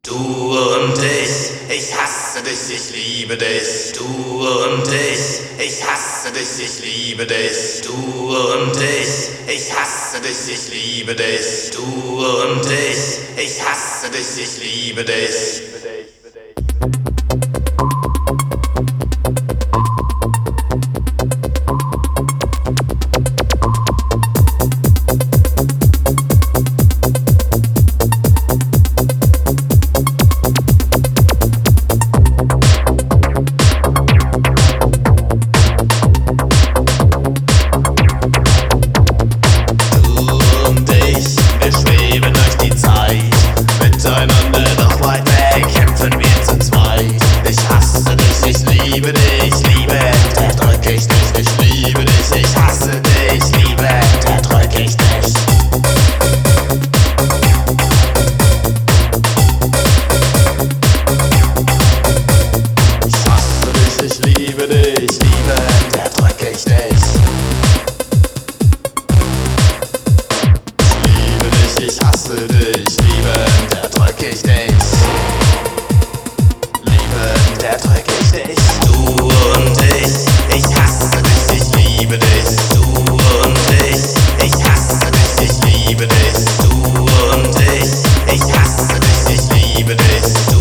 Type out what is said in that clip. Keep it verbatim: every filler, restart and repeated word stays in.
Du und ich, ich hasse dich, ich liebe dich. Du und ich, ich hasse dich, ich liebe dich. Du und ich, ich hasse dich, ich liebe dich. Du und ich, ich hasse dich, ich liebe dich. Miteinander doch weit weg, kämpfen wir zu zweit. Ich hasse dich, ich liebe dich, liebe, unterdrück ich dich. Ich liebe dich, ich hasse dich, liebe, unterdrück ich dich. Ich hasse dich, ich liebe dich, liebe, unterdrück ich dich. Ich liebe dich, ich hasse dich, liebe, unterdrück ich dich. Liebe, unterdrück ich dich. Du und ich, ich hasse dich, ich liebe dich. Du und ich, ich hasse dich, ich liebe dich. Du und ich, ich hasse dich, ich liebe dich.